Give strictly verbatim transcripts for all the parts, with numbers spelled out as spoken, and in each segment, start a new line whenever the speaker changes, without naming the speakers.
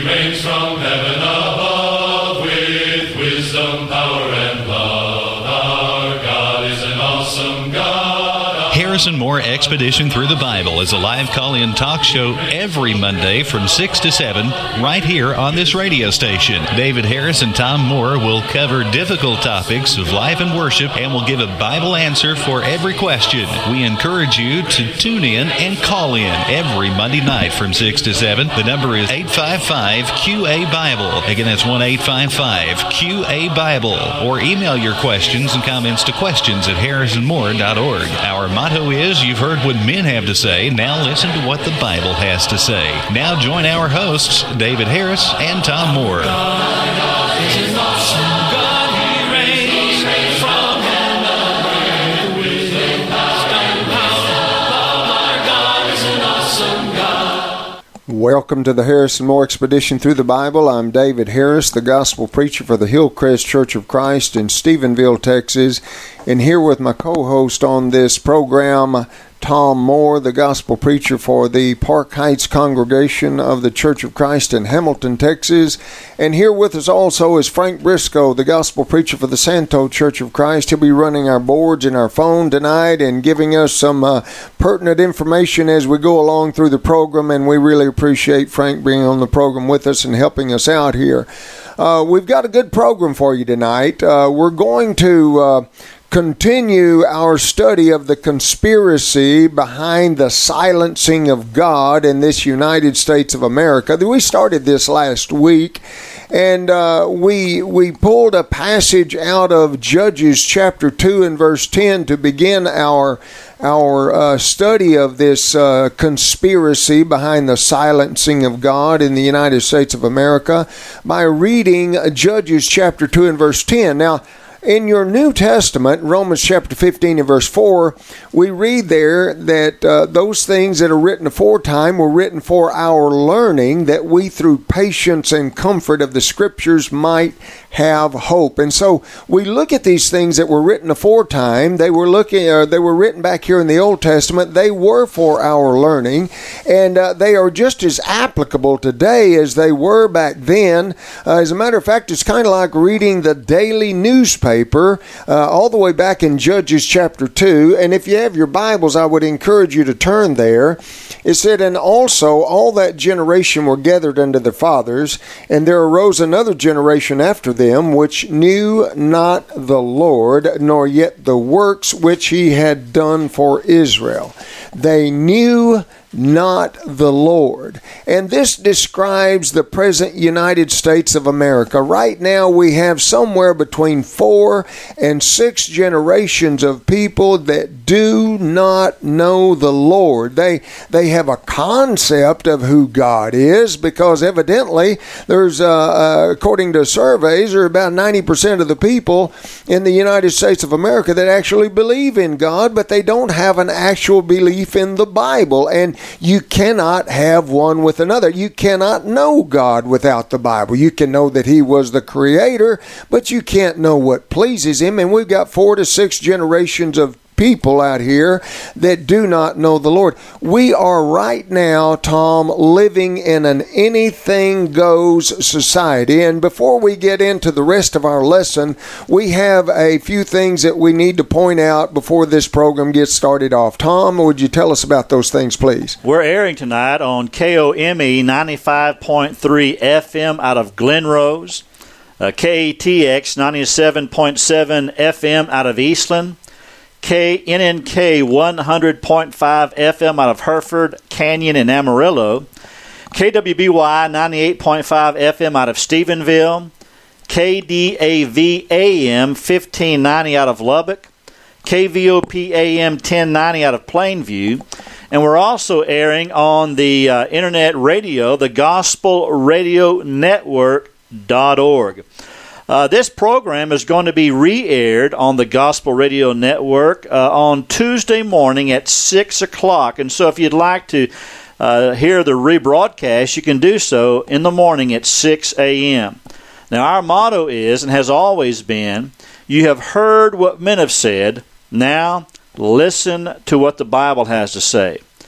He reigns from heaven above with wisdom, power, and love. Our God is an awesome God.
Harrison Moore Expedition Through the Bible is a live call-in talk show every Monday from six to seven right here on this radio station. David Harris and Tom Moore will cover difficult topics of life and worship and will give a Bible answer for every question. We encourage you to tune in and call in every Monday night from six to seven. The number is eight five five Q A Bible. Again, that's one eight five five Q A Bible. Or email your questions and comments to questions at harrison moore dot org. Our motto is, you've heard what men have to say, now listen to what the Bible has to say. Now join our hosts, David Harris and Tom Moore.
God is an awesome God. He reigns from heaven with wisdom, power, our God is an awesome God.
Welcome to the Harrison Moore Expedition Through the Bible. I'm David Harris, the gospel preacher for the Hillcrest Church of Christ in Stephenville, Texas. And here with my co-host on this program, Tom Moore, the gospel preacher for the Park Heights congregation of the Church of Christ in Hamilton, Texas. And here with us also is Frank Briscoe, the gospel preacher for the Santo Church of Christ. He'll be running our boards and our phone tonight and giving us some uh, pertinent information as we go along through the program. And we really appreciate Frank being on the program with us and helping us out here. Uh, we've got a good program for you tonight. Uh, we're going to Uh, continue our study of the conspiracy behind the silencing of God in this United States of America. We started this last week, and uh, we we pulled a passage out of Judges chapter two and verse ten to begin our our uh, study of this uh, conspiracy behind the silencing of God in the United States of America by reading Judges chapter two and verse ten. Now, in your New Testament, Romans chapter fifteen and verse four, we read there that uh, those things that are written aforetime were written for our learning, that we through patience and comfort of the Scriptures might have hope. And so we look at these things that were written aforetime. They were looking, uh, they were written back here in the Old Testament. They were for our learning, and uh, they are just as applicable today as they were back then. Uh, as a matter of fact, it's kind of like reading the daily newspaper. Paper, uh, all the way back in Judges chapter two. And if you have your Bibles, I would encourage you to turn there. It said, and also all that generation were gathered unto their fathers, and there arose another generation after them, which knew not the Lord, nor yet the works which he had done for Israel. They knew not the Lord. And this describes the present United States of America. Right now we have somewhere between four and six generations of people that do not know the Lord. They they have a concept of who God is, because evidently there's, uh, uh, according to surveys, there are about ninety percent of the people in the United States of America that actually believe in God, but they don't have an actual belief in the Bible. And you cannot have one with another. You cannot know God without the Bible. You can know that he was the creator, but you can't know what pleases him. And we've got four to six generations of people out here that do not know the Lord. We are right now, Tom, living in an anything goes society. And before we get into the rest of our lesson, we have a few things that we need to point out before this program gets started off. Tom, would you tell us about those things, please?
We're airing tonight on K O M E ninety-five point three F M out of Glen Rose, uh, K A T X ninety-seven point seven F M out of Eastland, K N N K one hundred point five F M out of Hereford, Canyon, and Amarillo, K W B Y ninety-eight point five F M out of Stephenville, K D A V A M fifteen ninety out of Lubbock, K V O P A M ten ninety out of Plainview, and we're also airing on the uh, internet radio, the Gospel Radio Network dot org. Uh, this program is going to be re-aired on the Gospel Radio Network uh, on Tuesday morning at six o'clock. And so if you'd like to uh, hear the rebroadcast, you can do so in the morning at six a.m. Now, our motto is, and has always been, you have heard what men have said, now listen to what the Bible has to say.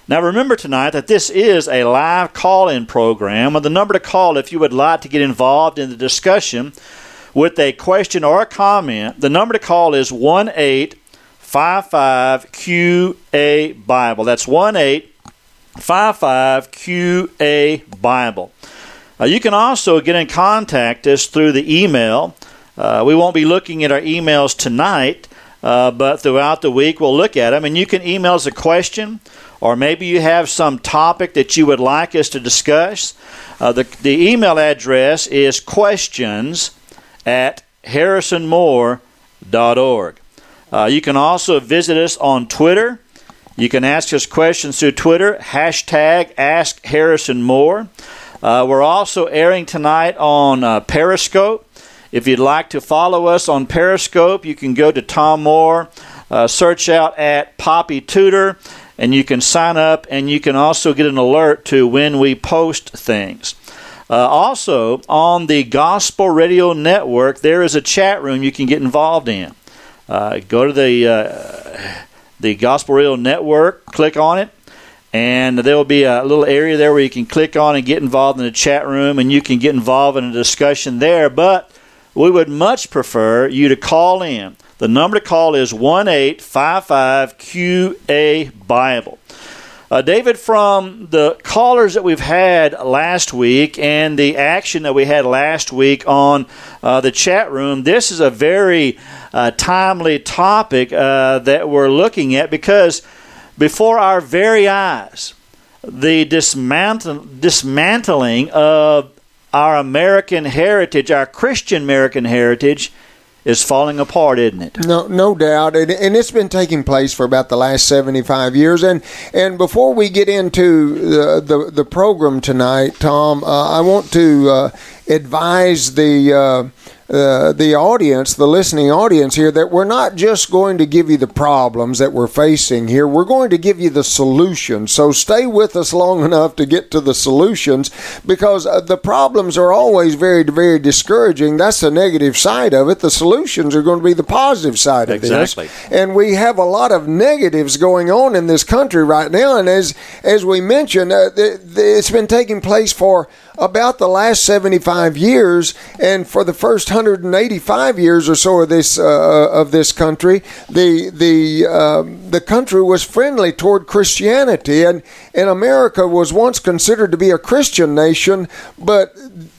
Now remember tonight that this is a live call-in program. The number to call if you would like to get involved in the discussion with a question or a comment, the number to call is one eight five five Q A Bible. That's one eight five five Q A Bible. Uh, you can also get in contact us through the email. Uh, we won't be looking at our emails tonight, uh, but throughout the week we'll look at them. And you can email us a question, or maybe you have some topic that you would like us to discuss. Uh, the, the email address is questions at harrison moore dot org. Uh, you can also visit us on Twitter. You can ask us questions through Twitter, hashtag Ask Harrison Moore. Uh, we're also airing tonight on uh, Periscope. If you'd like to follow us on Periscope, you can go to Tom Moore, uh, search out at Poppy Tutor, and you can sign up, and you can also get an alert to when we post things. Uh, also, on the Gospel Radio Network, there is a chat room you can get involved in. Uh, go to the uh, the Gospel Radio Network, click on it, and there will be a little area there where you can click on and get involved in the chat room, and you can get involved in a discussion there. But we would much prefer you to call in. The number to call is one eight five five Q A Bible. Uh, David, from the callers that we've had last week and the action that we had last week on uh, the chat room, this is a very uh, timely topic uh, that we're looking at, because before our very eyes, the dismantle, dismantling of our American heritage, our Christian American heritage, is falling apart, isn't it?
No, no doubt, and, and it's been taking place for about the last seventy-five years. And and before we get into the the, the program tonight, Tom, uh, I want to uh, advise the uh, uh, the audience, the listening audience here, that we're not just going to give you the problems that we're facing here. We're going to give you the solutions. So stay with us long enough to get to the solutions, because uh, the problems are always very, very discouraging. That's the negative side of it. The solutions are going to be the positive side of
exactly.
this. And we have a lot of negatives going on in this country right now. And as as we mentioned, uh, th- th- it's been taking place for about the last seventy-five years, and for the first one hundred eighty-five years or so of this uh, of this country, the the um, the country was friendly toward Christianity, and and America was once considered to be a Christian nation, but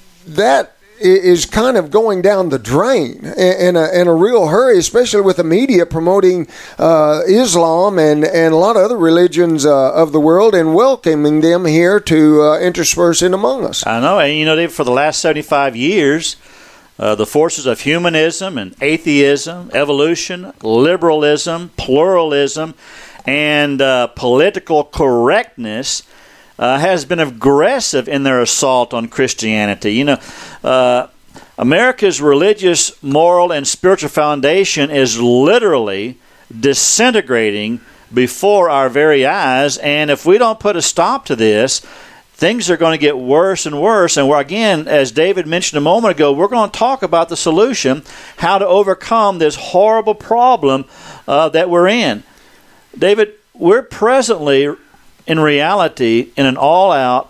that is kind of going down the drain in a, in a real hurry, especially with the media promoting uh, Islam and, and a lot of other religions uh, of the world and welcoming them here to uh, intersperse in among us.
I know, and you know, Dave, for the last seventy-five years, uh, the forces of humanism and atheism, evolution, liberalism, pluralism, and uh, political correctness Uh, has been aggressive in their assault on Christianity. You know, uh, America's religious, moral, and spiritual foundation is literally disintegrating before our very eyes, and if we don't put a stop to this, things are going to get worse and worse. And we're, again, as David mentioned a moment ago, we're going to talk about the solution, how to overcome this horrible problem uh, that we're in. David, we're presently, in reality, in an all-out,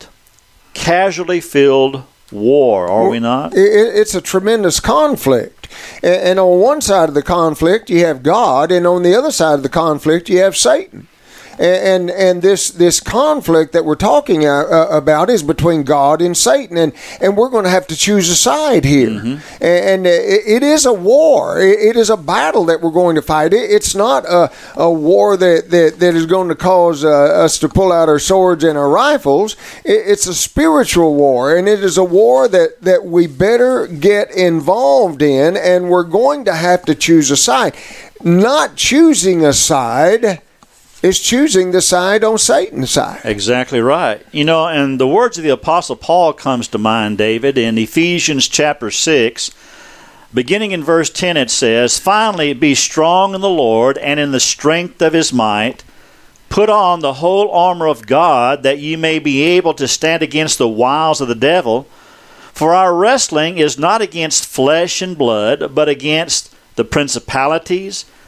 casualty-filled war, are we not?
It's a tremendous conflict. And on one side of the conflict, you have God, and on the other side of the conflict, you have Satan. And and this this conflict that we're talking uh, about is between God and Satan, and, and we're going to have to choose a side here. Mm-hmm. And it, it is a war. It is a battle that we're going to fight. It's not a, a war that, that, that is going to cause uh, us to pull out our swords and our rifles. It's a spiritual war, and it is a war that, that we better get involved in, and we're going to have to choose a side. Not choosing a side is choosing the side on Satan's side.
Exactly right. You know, and the words of the Apostle Paul comes to mind, David, in Ephesians chapter six. Beginning in verse ten, it says, "Finally, be strong in the Lord and in the strength of his might. Put on the whole armor of God, that ye may be able to stand against the wiles of the devil. For our wrestling is not against flesh and blood, but against the principalities,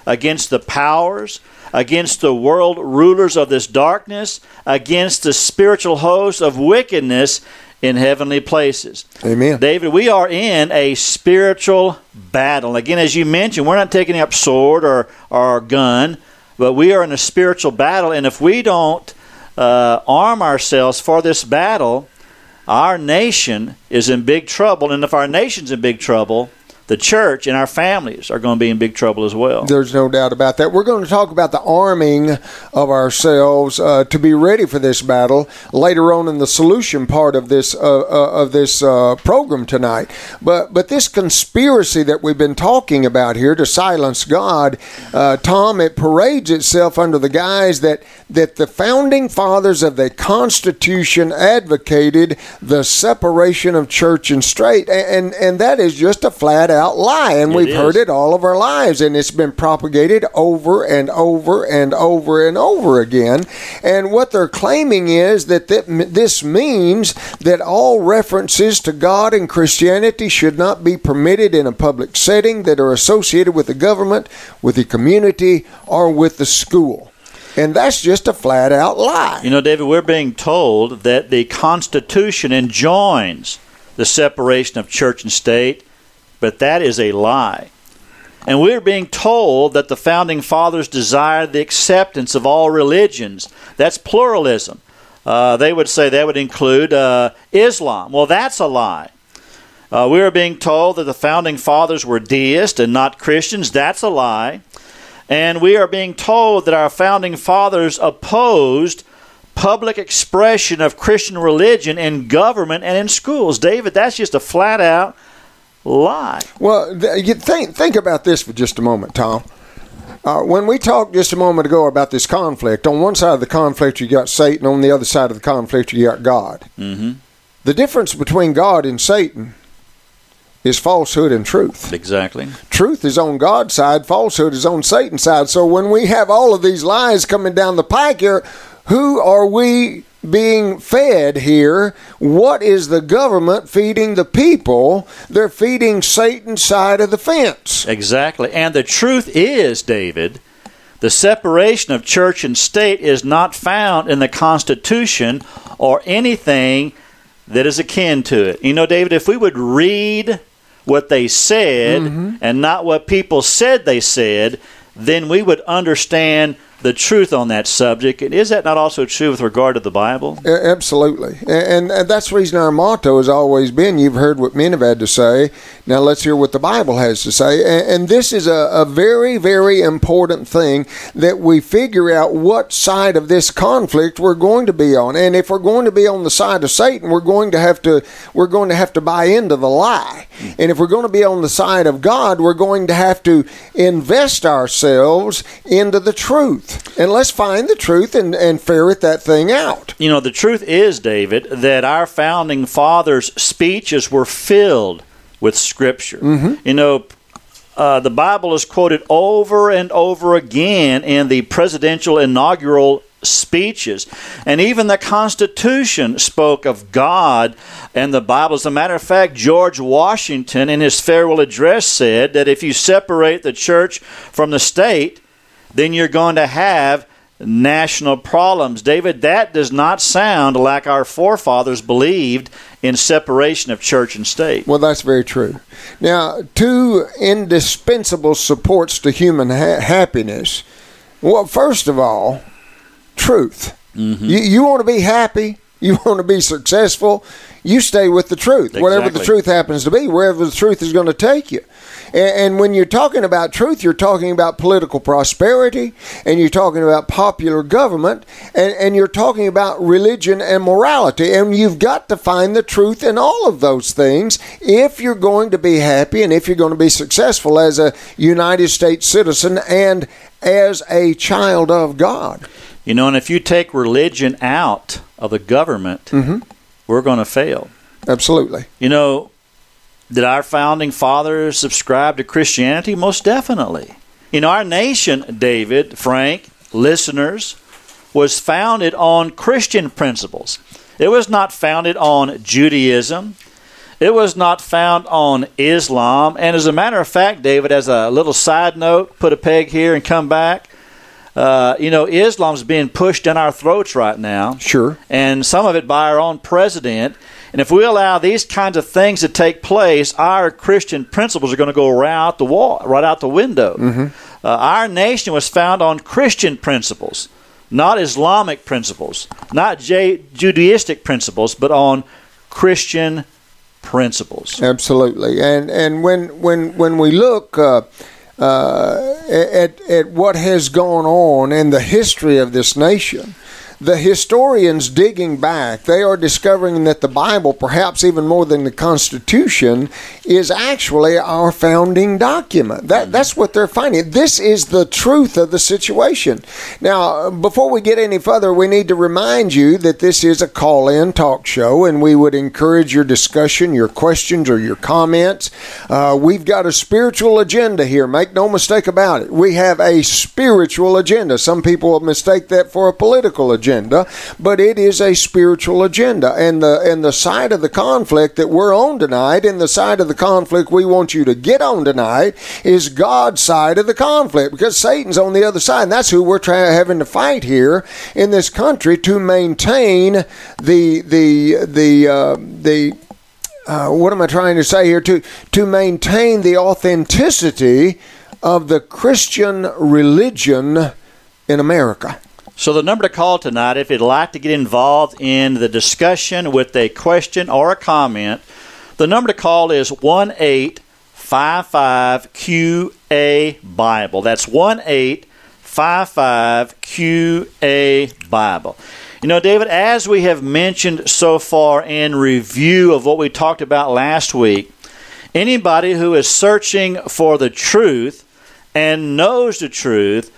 against the powers, against the world rulers of this darkness, against the spiritual hosts of wickedness in heavenly places.
Amen.
David, we are in a spiritual battle. Again, as you mentioned, we're not taking up sword or, or gun, but we are in a spiritual battle, and if we don't uh, arm ourselves for this battle, our nation is in big trouble. And if our nation's in big trouble, the church and our families are going to be in big trouble as well.
There's no doubt about that. We're going to talk about the arming of ourselves uh, to be ready for this battle later on in the solution part of this uh, uh, of this uh, program tonight. But but this conspiracy that we've been talking about here to silence God, uh, Tom, it parades itself under the guise that that the founding fathers of the Constitution advocated the separation of church and state, and and, and that is just a flat out lie, and
It
we've
is.
heard it all of our lives, and it's been propagated over and over and over and over again. And what they're claiming is that th- this means that all references to God and Christianity should not be permitted in a public setting that are associated with the government, with the community, or with the school. And that's just a flat out lie.
You know, David, we're being told that the Constitution enjoins the separation of church and state, but that is a lie. And we're being told that the Founding Fathers desired the acceptance of all religions. That's pluralism. Uh, they would say that would include uh, Islam. Well, that's a lie. Uh, we are being told that the Founding Fathers were deists and not Christians. That's a lie. And we are being told that our Founding Fathers opposed public expression of Christian religion in government and in schools. David, that's just a flat-out lie.
Well, th- you think think about this for just a moment, Tom. Uh, when we talked just a moment ago about this conflict, on one side of the conflict you got Satan, on the other side of the conflict you got God.
Mm-hmm.
The difference between God and Satan is falsehood and truth.
Exactly.
Truth is on God's side, falsehood is on Satan's side. So when we have all of these lies coming down the pike here, who are we being fed here? What is the government feeding the people? They're feeding Satan's side of the fence.
Exactly. And the truth is, David, the separation of church and state is not found in the Constitution or anything that is akin to it. You know, David, if we would read what they said mm-hmm. and not what people said they said, then we would understand the truth on that subject. And is that not also true with regard to the Bible?
Absolutely. And, and that's the reason our motto has always been, you've heard what men have had to say, now let's hear what the Bible has to say. And, and this is a, a very, very important thing, that we figure out what side of this conflict we're going to be on. And if we're going to be on the side of Satan, we're going to have to we're going to have to buy into the lie. And if we're going to be on the side of God, we're going to have to invest ourselves into the truth. And let's find the truth and, and ferret that thing out.
You know, the truth is, David, that our Founding Fathers' speeches were filled with Scripture. Mm-hmm. You know, uh, the Bible is quoted over and over again in the presidential inaugural speeches. And even the Constitution spoke of God and the Bible. As a matter of fact, George Washington in his farewell address said that if you separate the church from the state, then you're going to have national problems. David, that does not sound like our forefathers believed in separation of church and state.
Well, that's very true. Now, two indispensable supports to human ha- happiness. Well, first of all, truth. Mm-hmm. You, you want to be happy, you want to be successful, you stay with the truth.
Exactly.
Whatever the truth happens to be, wherever the truth is going to take you. And when you're talking about truth, you're talking about political prosperity, and you're talking about popular government, and, and you're talking about religion and morality. And you've got to find the truth in all of those things if you're going to be happy and if you're going to be successful as a United States citizen and as a child of God.
You know, and if you take religion out of the government, mm-hmm. we're going to fail.
Absolutely.
You know, did our Founding Fathers subscribe to Christianity? Most definitely. You know, our nation, David, Frank, listeners, was founded on Christian principles. It was not founded on Judaism. It was not found on Islam. And as a matter of fact, David, as a little side note, put a peg here and come back. Uh, you know, Islam's being pushed down our throats right now.
Sure. And
some of it by our own president. And if we allow these kinds of things to take place, our Christian principles are going to go right out the wall, right out the window. Mm-hmm. Uh, our nation was found on Christian principles, not Islamic principles, not J- Judaistic principles, but on Christian principles.
Absolutely. And and when when when we look uh, uh, at at what has gone on in the history of this nation, the historians digging back, they are discovering that the Bible, perhaps even more than the Constitution, is actually our founding document. That, that's what they're finding. This is the truth of the situation. Now, before we get any further, we need to remind you that this is a call-in talk show, and we would encourage your discussion, your questions, or your comments. Uh, we've got a spiritual agenda here. Make no mistake about it. We have a spiritual agenda. Some people will mistake that for a political agenda. Agenda, but it is a spiritual agenda, and the and the side of the conflict that we're on tonight, and the side of the conflict we want you to get on tonight, is God's side of the conflict, because Satan's on the other side, and that's who we're trying having to fight here in this country to maintain the the the uh, the. Uh, what am I trying to say here? To to maintain the authenticity of the Christian religion in America.
So the number to call tonight, if you'd like to get involved in the discussion with a question or a comment, the number to call is one eight five five Q A Bible. That's one eight five five Q A Bible. You know, David, as we have mentioned so far in review of what we talked about last week, anybody who is searching for the truth and knows the truth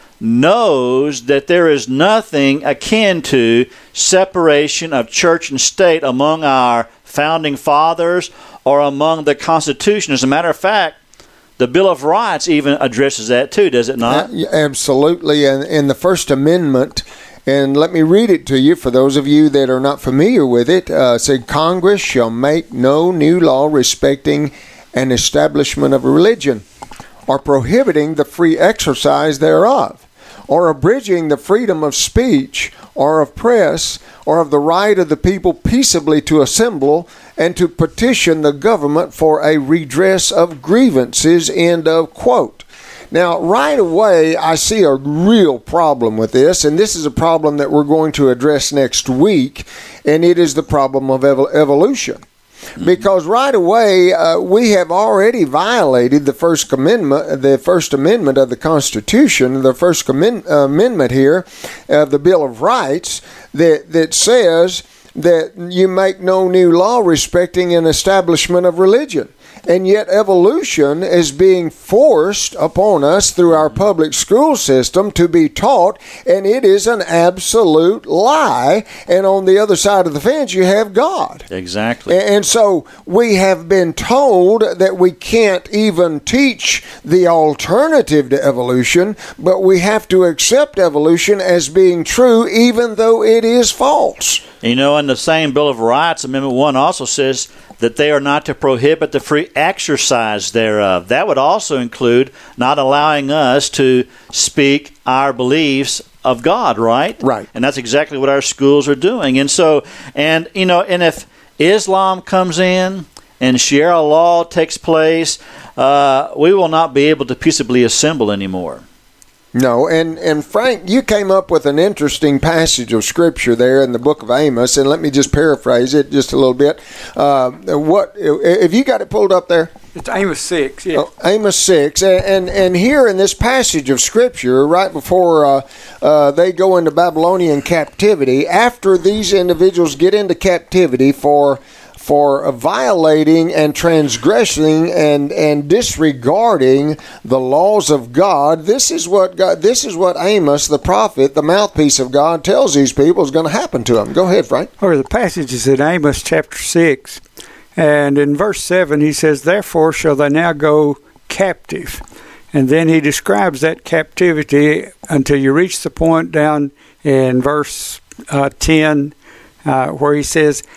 knows that there is nothing akin to separation of church and state among our founding fathers or among the Constitution. As a matter of fact, the Bill of Rights even addresses that too, does it not?
Uh, absolutely. And in the First Amendment, and let me read it to you for those of you that are not familiar with it, uh, said, Congress shall make no new law respecting an establishment of a religion or prohibiting the free exercise thereof, or abridging the freedom of speech, or of press, or of the right of the people peaceably to assemble, and to petition the government for a redress of grievances, end of quote. Now, right away, I see a real problem with this, and this is a problem that we're going to address next week, and it is the problem of evol- evolution. Because right away uh, we have already violated the First Amendment, the First Amendment of the Constitution, the First Amendment, uh, Amendment here of the Bill of Rights that that says that you make no new law respecting an establishment of religion. And yet evolution is being forced upon us through our public school system to be taught, and it is an absolute lie. And on the other side of the fence, you have God.
Exactly.
And so we have been told that we can't even teach the alternative to evolution, but we have to accept evolution as being true, even though it is false.
You know, in the same Bill of Rights, Amendment one also says that they are not to prohibit the free exercise thereof. That would also include not allowing us to speak our beliefs of God, right?
Right.
And that's exactly what our schools are doing. And so, and, you know, and if Islam comes in and Sharia law takes place, uh, we will not be able to peaceably assemble anymore.
No, and, and Frank, you came up with an interesting passage of Scripture there in the book of Amos, and let me just paraphrase it just a little bit. Uh, what have you got it pulled up there?
It's Amos six, yeah.
Oh, Amos six, and, and and here in this passage of Scripture, right before uh, uh, they go into Babylonian captivity, after these individuals get into captivity for for violating and transgressing and, and disregarding the laws of God, this is what God, this is what Amos, the prophet, the mouthpiece of God, tells these people is going to happen to them. Go ahead, Frank.
Or the passage is in Amos chapter six, and in verse seven he says, "Therefore shall they now go captive." And then he describes that captivity until you reach the point down in verse uh, ten uh, where he says,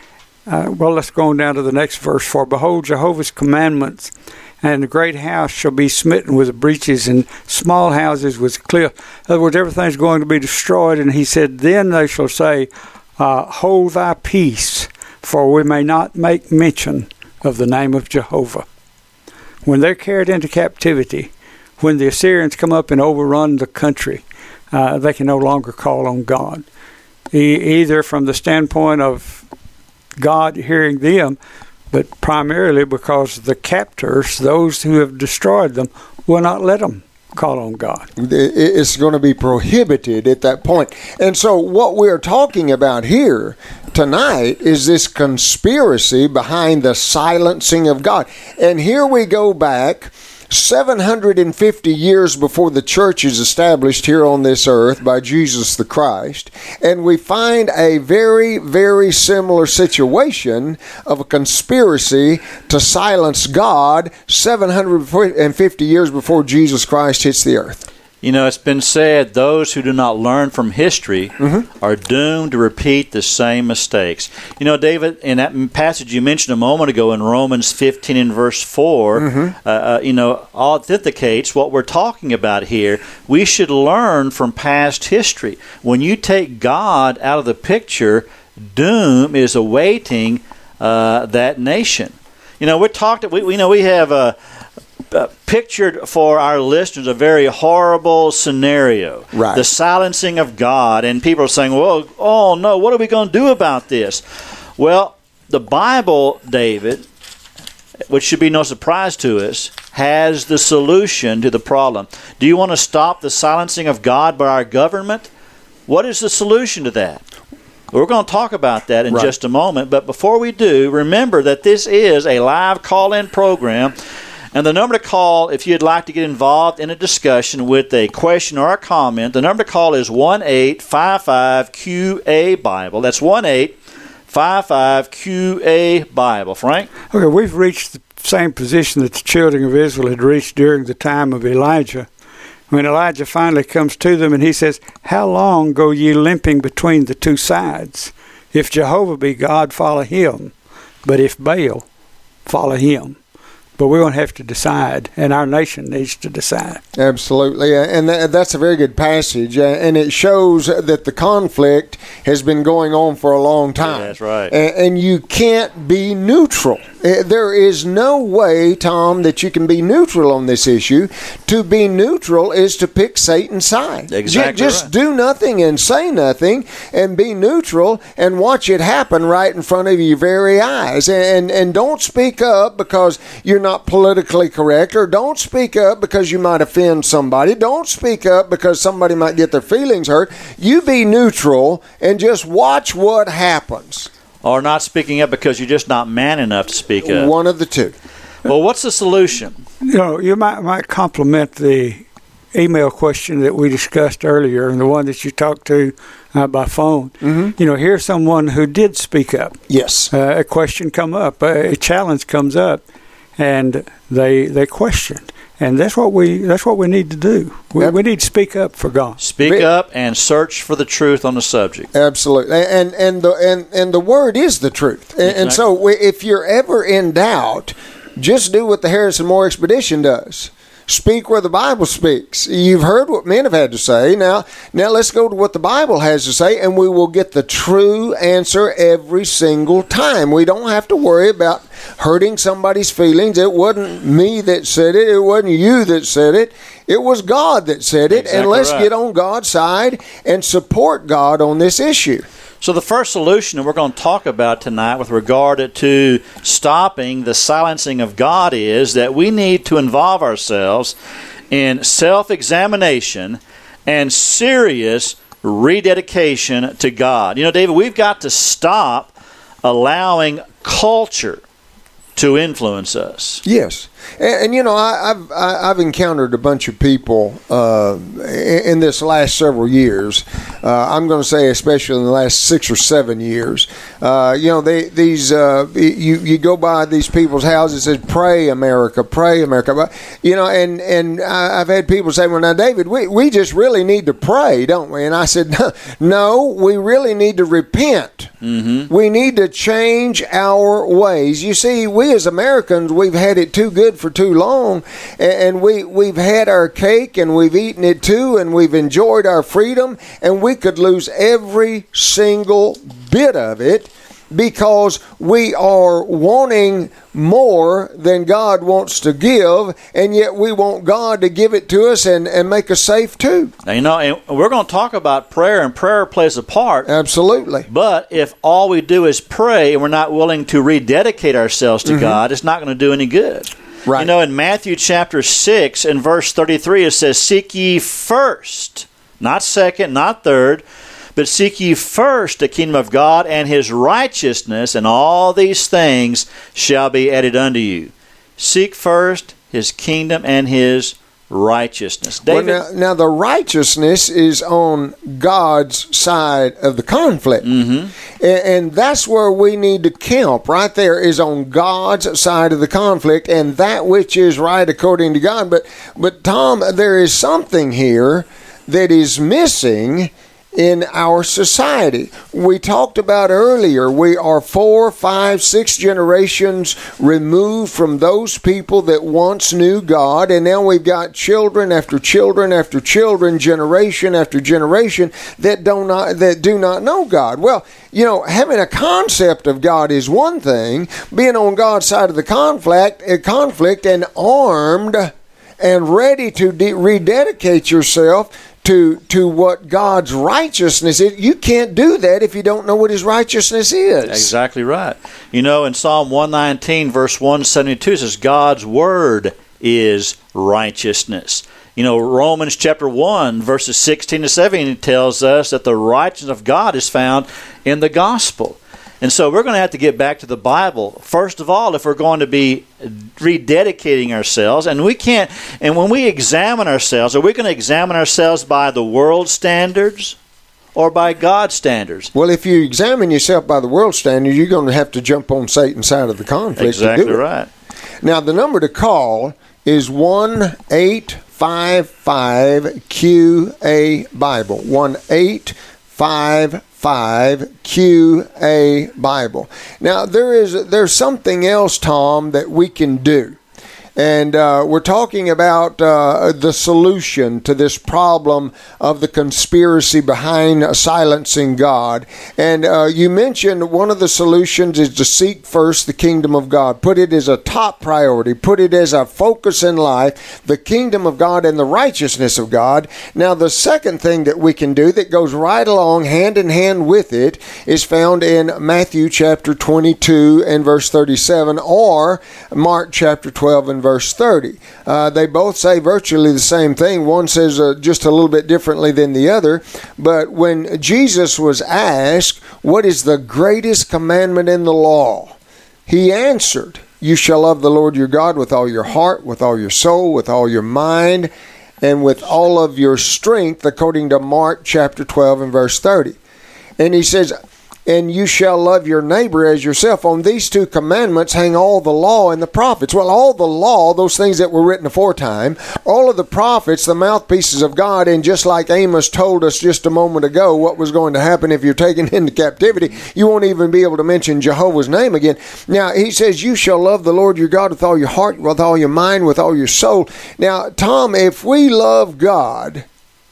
uh, well, let's go on down to the next verse. For behold, Jehovah's commandments, and the great house shall be smitten with breaches, and small houses with cliffs. In other words, everything's going to be destroyed. And he said, then they shall say, uh, hold thy peace, for we may not make mention of the name of Jehovah. When they're carried into captivity, when the Assyrians come up and overrun the country, uh, they can no longer call on God. E- either from the standpoint of God hearing them, but primarily because the captors, those who have destroyed them, will not let them call on God.
It's going to be prohibited at that point. And so what we're talking about here tonight is this conspiracy behind the silencing of God. And here we go back seven hundred fifty years before the church is established here on this earth by Jesus the Christ, and we find a very, very similar situation of a conspiracy to silence God seven hundred fifty years before Jesus Christ hits the earth.
You know, it's been said those who do not learn from history
Mm-hmm.
are doomed to repeat the same mistakes. You know, David, in that passage you mentioned a moment ago in Romans fifteen and verse four,
Mm-hmm.
uh, uh, you know, authenticates what we're talking about here. We should learn from past history. When you take God out of the picture, doom is awaiting uh, that nation. You know, we're talked. We, we know we have a. Uh, pictured for our listeners a very horrible scenario.
Right.
The silencing of God. And people are saying, well, oh no, what are we going to do about this? Well, the Bible, David, which should be no surprise to us, has the solution to the problem. Do you want to stop the silencing of God by our government? What is the solution to that? We're going to talk about that in
Right.
just a moment. But before we do, remember that this is a live call-in program. And the number to call if you'd like to get involved in a discussion with a question or a comment, the number to call is one eight five five Q A Bible. That's one eight five five Q A Bible. Frank?
Okay, we've reached the same position that the children of Israel had reached during the time of Elijah. When Elijah finally comes to them and he says, how long go ye limping between the two sides? If Jehovah be God, follow him. But if Baal, follow him. But we're going to have to decide, and our nation needs to decide.
Absolutely, and that's a very good passage, and it shows that the conflict has been going on for a long time.
Yeah, that's right.
And you can't be neutral. There is no way, Tom, that you can be neutral on this issue. To be neutral is to pick Satan's side.
Exactly
Just
right.
do nothing and say nothing, and be neutral, and watch it happen right in front of your very eyes. And and don't speak up because you're not politically correct, or don't speak up because you might offend somebody. Don't speak up because somebody might get their feelings hurt. You be neutral and just watch what happens.
Or not speaking up because you're just not man enough to speak up.
One of the two.
Well, what's the solution?
You know, you might might compliment the email question that we discussed earlier and the one that you talked to uh, by phone.
Mm-hmm.
You know, here's someone who did speak up.
Yes.
Uh, a question come up, a challenge comes up, and they they questioned. And that's what we that's what we need to do. We,
Yep.
we need to speak up for God.
Speak
Ve-
up and search for the truth on the subject.
Absolutely, and and the and, and the word is the truth, and, and so we- if you're ever in doubt, just do what the Harrison Moore Expedition does. Speak where the Bible speaks. You've heard what men have had to say. Now, now let's go to what the Bible has to say, and we will get the true answer every single time. We don't have to worry about hurting somebody's feelings. It wasn't me that said it. It wasn't you that said it. It was God that said it.
Exactly
and let's
right.
get on God's side and support God on this issue.
So the first solution that we're going to talk about tonight with regard to stopping the silencing of God is that we need to involve ourselves in self-examination and serious rededication to God. You know, David, we've got to stop allowing culture to influence us.
Yes, and, and you know, I, I've I, I've encountered a bunch of people uh, in, in this last several years Uh, I'm going to say especially in the last six or seven years. Uh, you know, they, these uh, you you go by these people's houses and says, "Pray America, pray America." But, you know, and and I've had people say, "Well, now, David, we we just really need to pray, don't we?" And I said, "No, no we really need to repent. Mm-hmm. We need to change our ways." You see, we as Americans, we've had it too good for too long, and we we've had our cake and we've eaten it too, and we've enjoyed our freedom, and we could lose every single bit of it because we are wanting more than God wants to give, and yet we want God to give it to us and, and make us safe too.
Now, you know, and we're going to talk about prayer, and prayer plays a part.
Absolutely.
But if all we do is pray and we're not willing to rededicate ourselves to mm-hmm. God, it's not going to do any good.
Right.
You know, in Matthew chapter six and verse thirty-three, it says, "Seek ye first," not second, not third, but seek ye first the kingdom of God and his righteousness, and all these things shall be added unto you. Seek first his kingdom and his righteousness. David?
Well, now, now, the righteousness is on God's side of the conflict. Mm-hmm. And, and that's where we need to camp. Right there is on God's side of the conflict, and that which is right according to God. But, but Tom, there is something here that is missing in our society. We talked about earlier, we are four, five, six generations removed from those people that once knew God, and now we've got children after children after children, generation after generation that do not that do not know God. Well, you know, having a concept of God is one thing. Being on God's side of the conflict, uh, conflict and armed and ready to de- rededicate yourself to to what God's righteousness is. You can't do that if you don't know what his righteousness is.
Exactly right. You know, in Psalm one nineteen, verse one seventy-two, it says, God's word is righteousness. You know, Romans chapter one, verses sixteen to seventeen tells us that the righteousness of God is found in the gospel. And so we're going to have to get back to the Bible, first of all, if we're going to be rededicating ourselves. And we can't, and when we examine ourselves, are we going to examine ourselves by the world's standards or by God's standards?
Well, if you examine yourself by the world standards, you're going to have to jump on Satan's side of the conflict.
Exactly
to do it.
right.
Now, the number to call is one eight five five Q A Bible. one eight five five Q A Bible. Now, there is there's something else, Tom, that we can do. And uh, we're talking about uh, the solution to this problem of the conspiracy behind silencing God. And uh, you mentioned one of the solutions is to seek first the kingdom of God. Put it as a top priority. Put it as a focus in life, the kingdom of God and the righteousness of God. Now, the second thing that we can do that goes right along hand in hand with it is found in Matthew chapter twenty-two and verse thirty-seven, or Mark chapter twelve and verse thirty. Uh, they both say virtually the same thing. One says uh, just a little bit differently than the other. But when Jesus was asked, what is the greatest commandment in the law? He answered, you shall love the Lord your God with all your heart, with all your soul, with all your mind, and with all of your strength, according to Mark chapter twelve and verse thirty. And he says, and you shall love your neighbor as yourself. On these two commandments hang all the law and the prophets. Well, all the law, those things that were written aforetime, all of the prophets, the mouthpieces of God, and just like Amos told us just a moment ago what was going to happen if you're taken into captivity, you won't even be able to mention Jehovah's name again. Now, he says, you shall love the Lord your God with all your heart, with all your mind, with all your soul. Now, Tom, if we love God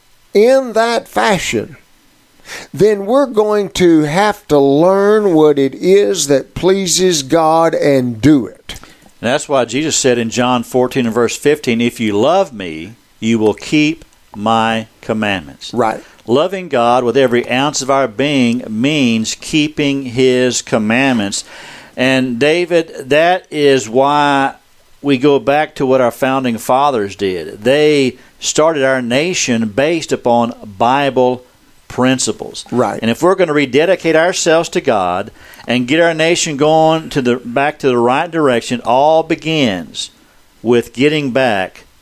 in that fashion, then we're going to have to learn what it is that pleases God and do it.
And that's why Jesus said in John fourteen and verse fifteen, if you love me, you will keep my commandments.
Right.
Loving God with every ounce of our being means keeping his commandments. And David, that is why we go back to what our founding fathers did. They started our nation based upon Bible principles.
Right.
And if we're going to rededicate ourselves to God and get our nation going to the back to the right direction, all begins with getting back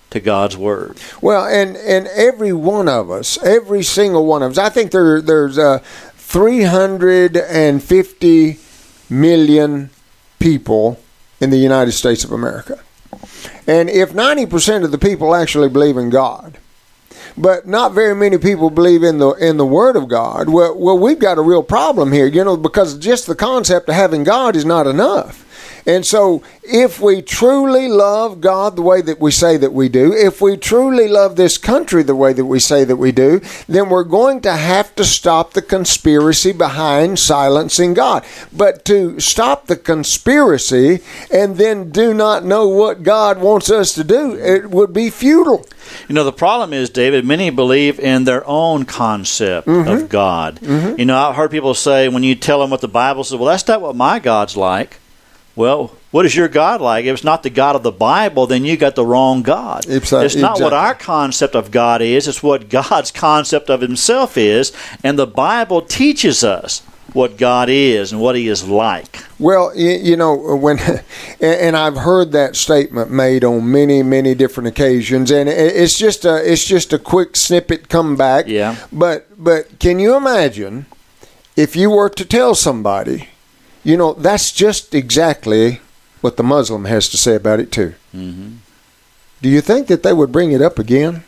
to God's Word.
Well, and, and every one of us, every single one of us, I think there there's uh, three hundred fifty million people in the United States of America. And if ninety percent of the people actually believe in God, but not very many people believe in the in the Word of God, well, well, we've got a real problem here, you know, because just the concept of having God is not enough. And so if we truly love God the way that we say that we do, if we truly love this country the way that we say that we do, then we're going to have to stop the conspiracy behind silencing God. But to stop the conspiracy and then do not know what God wants us to do, it would be futile.
You know, the problem is, David, many believe in their own concept mm-hmm. of God. Mm-hmm. You know, I've heard people say when you tell them what the Bible says, well, that's not what my God's like. Well, what is your God like? If it's not the God of the Bible, then you got the wrong God. It's, uh, it's not exactly what our concept of God is. It's what God's concept of himself is. And the Bible teaches us what God is and what he is like.
Well, you, you know, when and I've heard that statement made on many, many different occasions, and it's just a it's just a quick snippet come back.
Yeah.
But but can you imagine if you were to tell somebody, you know, that's just exactly what the Muslim has to say about it too. Mm-hmm. Do you think that they would bring it up again?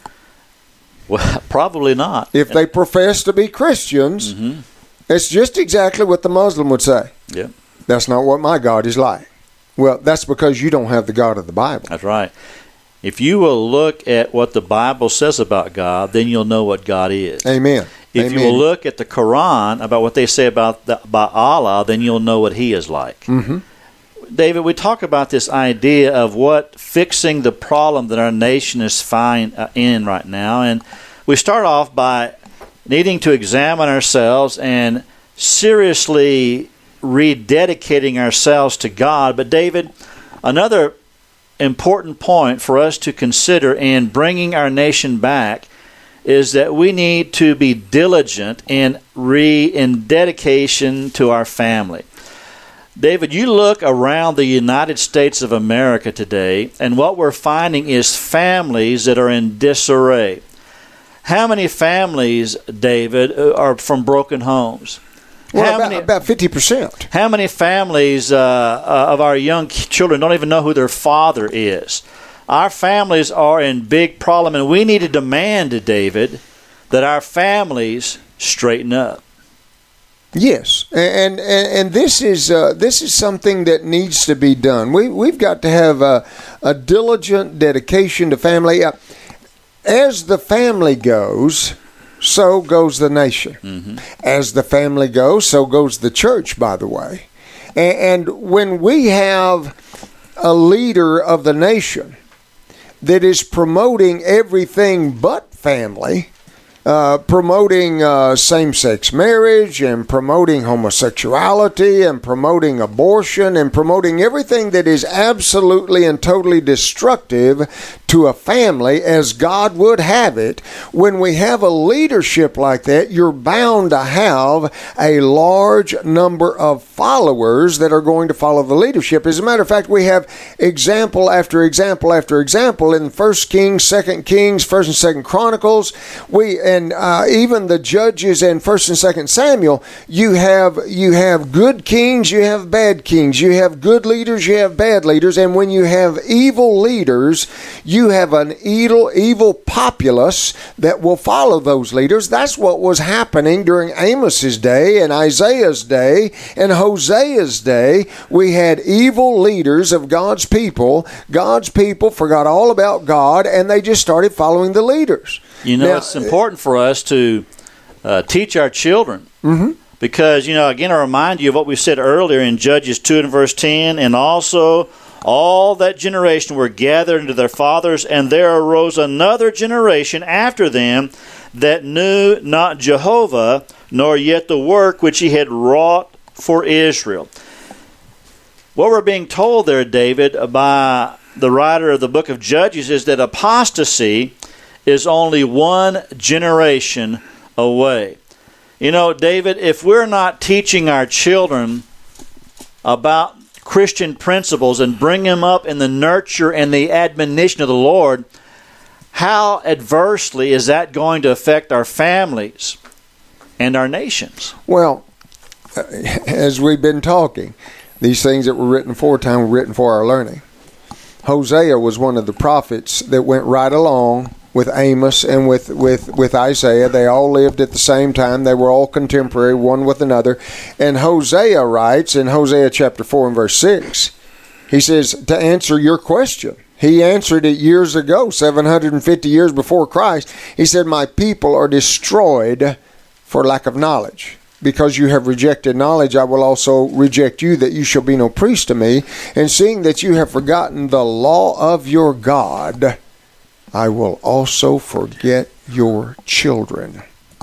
Well, probably not.
If they profess to be Christians, mm-hmm. it's just exactly what the Muslim would say.
Yeah.
That's not what my God is like. Well, that's because you don't have the God of the Bible.
That's right. If you will look at what the Bible says about God, then you'll know what God is.
Amen.
If
Amen.
you will look at the Quran about what they say about the, about Allah, then you'll know what he is like.
Mm-hmm.
David, we talk about this idea of what fixing the problem that our nation is find, uh, in right now. And we start off by needing to examine ourselves and seriously rededicating ourselves to God. But David, another important point for us to consider in bringing our nation back is that we need to be diligent in re in dedication to our family. David, you look around the United States of America today, and what we're finding is families that are in disarray. How many families, David, are from broken homes?
Well,
how
about,
many,
about fifty percent.
How many families uh, uh, of our young children don't even know who their father is? Our families are in big problem, and we need to demand, David, that our families straighten up.
Yes, and and, and this is uh, this is something that needs to be done. We we've got to have a, a diligent dedication to family. Uh, as the family goes, so goes the nation. Mm-hmm. As the family goes, so goes the church. By the way, and, and when we have a leader of the nation that is promoting everything but family, uh, promoting uh, same-sex marriage and promoting homosexuality and promoting abortion and promoting everything that is absolutely and totally destructive to a family as God would have it, when we have a leadership like that, you're bound to have a large number of followers that are going to follow the leadership. As a matter of fact, we have example after example after example in First Kings, Second Kings, First and Second Chronicles, we and uh, even the Judges and First and Second Samuel. You have you have good kings, you have bad kings, you have good leaders, you have bad leaders, and when you have evil leaders, you You have an evil, evil populace that will follow those leaders. That's what was happening during Amos's day and Isaiah's day and Hosea's day. We had evil leaders of God's people. God's people forgot all about God, and they just started following the leaders.
You know,
now,
it's important for us to uh, teach our children.
Mm-hmm.
Because, you know, again, I remind you of what we said earlier in Judges two and verse ten, and also all that generation were gathered into their fathers, and there arose another generation after them that knew not Jehovah, nor yet the work which he had wrought for Israel. What we're being told there, David, by the writer of the book of Judges is that apostasy is only one generation away. You know, David, if we're not teaching our children about Christian principles and bring them up in the nurture and the admonition of the Lord, how adversely is that going to affect our families and our nations?
Well, as we've been talking, these things that were written aforetime were written for our learning. Hosea was one of the prophets that went right along with Amos and with, with, with Isaiah. They all lived at the same time. They were all contemporary, one with another. And Hosea writes in Hosea chapter four and verse six, he says, to answer your question, he answered it years ago, seven hundred fifty years before Christ. He said, my people are destroyed for lack of knowledge. Because you have rejected knowledge, I will also reject you, that you shall be no priest to me. And seeing that you have forgotten the law of your God, I will also forget your children.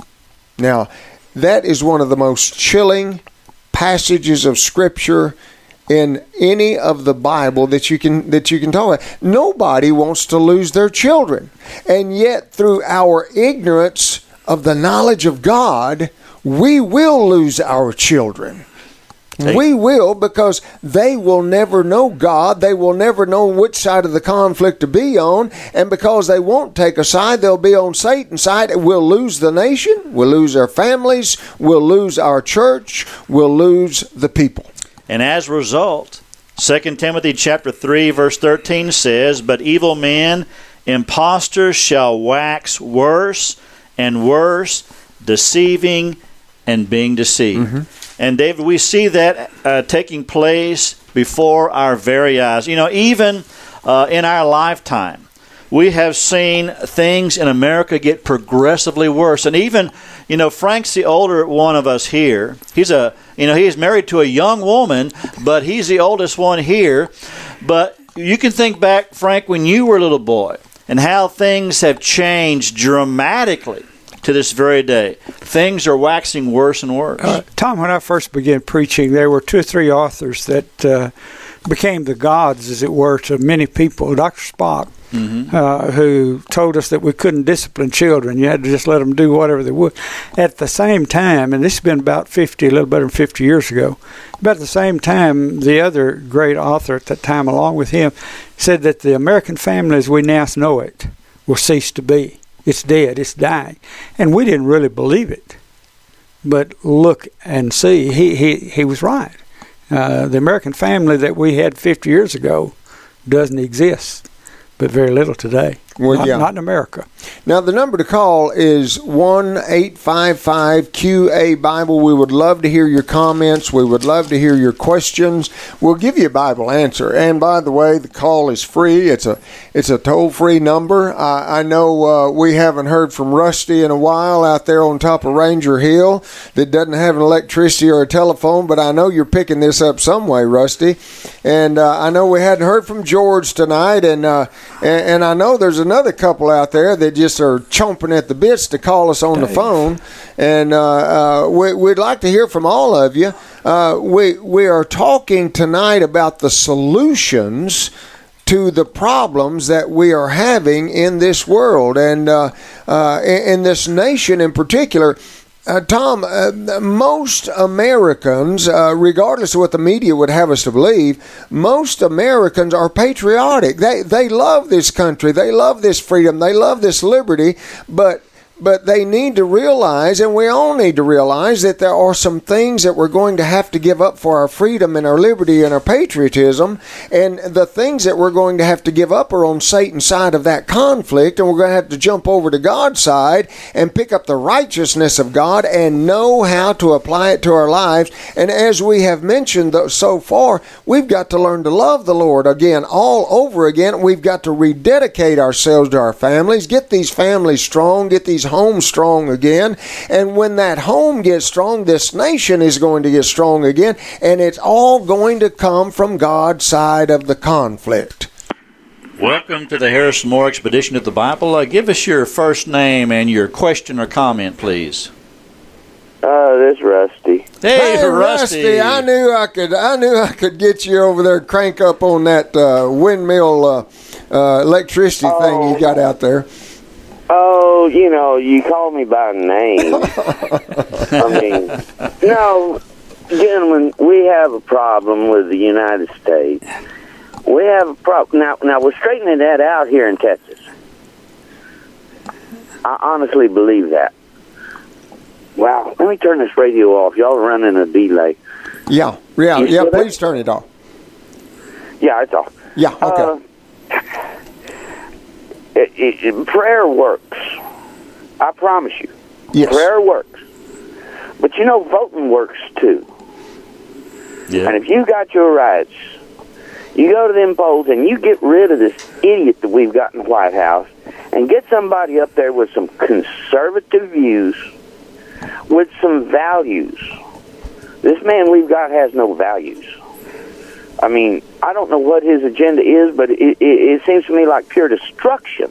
Now, that is one of the most chilling passages of Scripture in any of the Bible that you can that you can talk about. Nobody wants to lose their children. And yet, through our ignorance of the knowledge of God, we will lose our children. Hey. We will, because they will never know God. They will never know which side of the conflict to be on. And because they won't take a side, they'll be on Satan's side. We'll lose the nation. We'll lose our families. We'll lose our church. We'll lose the people.
And as a result, Second Timothy chapter three, verse thirteen says, but evil men, impostors shall wax worse and worse, deceiving and being deceived. Mm-hmm. And David, we see that uh, taking place before our very eyes. You know, even uh, in our lifetime, we have seen things in America get progressively worse. And even, you know, Frank's the older one of us here. He's a, you know, he's married to a young woman, but he's the oldest one here. But you can think back, Frank, when you were a little boy, and how things have changed dramatically to this very day. Things are waxing worse and worse.
Uh, Tom, when I first began preaching, there were two or three authors that uh, became the gods, as it were, to many people. Doctor Spock, mm-hmm. uh, who told us that we couldn't discipline children. You had to just let them do whatever they would. At the same time, and this has been about fifty, a little better than fifty years ago, but at the same time, the other great author at that time, along with him, said that the American family as we now know it will cease to be. It's dead. It's dying. And we didn't really believe it. But look and see. He he, he was right. Uh, the American family that we had fifty years ago doesn't exist, but very little today.
Well,
not,
yeah.
not in America.
Now, the number to call is one eight five five Q A Bible. We would love to hear your comments. We would love to hear your questions. We'll give you a Bible answer. And by the way, the call is free. It's a it's a toll-free number. Uh, I know uh, we haven't heard from Rusty in a while out there on top of Ranger Hill that doesn't have an electricity or a telephone, but I know you're picking this up some way, Rusty. And uh, I know we hadn't heard from George tonight, and, uh, and, and I know there's another couple out there that just are chomping at the bits to call us on the phone, and uh, uh, we, we'd like to hear from all of you. Uh, we we are talking tonight about the solutions to the problems that we are having in this world and uh, uh, in, in this nation in particular. Uh, Tom, uh, most Americans, uh, regardless of what the media would have us to believe, most Americans are patriotic. They they love this country. They love this freedom. They love this liberty. But but they need to realize, and we all need to realize, that there are some things that we're going to have to give up for our freedom and our liberty and our patriotism. And the things that we're going to have to give up are on Satan's side of that conflict. And we're going to have to jump over to God's side and pick up the righteousness of God and know how to apply it to our lives. And as we have mentioned so far, we've got to learn to love the Lord again, all over again. We've got to rededicate ourselves to our families, get these families strong, get these home strong again. And when that home gets strong, this nation is going to get strong again, and it's all going to come from God's side of the conflict.
Welcome to the Harrison Moore Expedition of the Bible. Uh, give us your first name and your question or comment, please.
Uh, this is Rusty.
Hey,
hey
Rusty.
Rusty! I knew I could. I knew I could get you over there, crank up on that uh, windmill uh, uh, electricity
oh.
thing you got out there.
Oh, you know, you call me by name. I mean, no, gentlemen, we have a problem with the United States. We have a problem now. Now we're straightening that out here in Texas. I honestly believe that. Wow, let me turn this radio off. Y'all are running a delay.
Yeah, yeah,
You
yeah.
still there?
Please turn it off.
Yeah, it's off.
Yeah, okay.
Uh, it, it, it- prayer works. I promise you.
yes.
Prayer works. But you know, voting works too.
Yeah.
And if you got your rights, you go to them polls and you get rid of this idiot that we've got in the White House and get somebody up there with some conservative views, with some values. This man we've got has no values. I mean, I don't know what his agenda is, but it, it, it seems to me like pure destruction.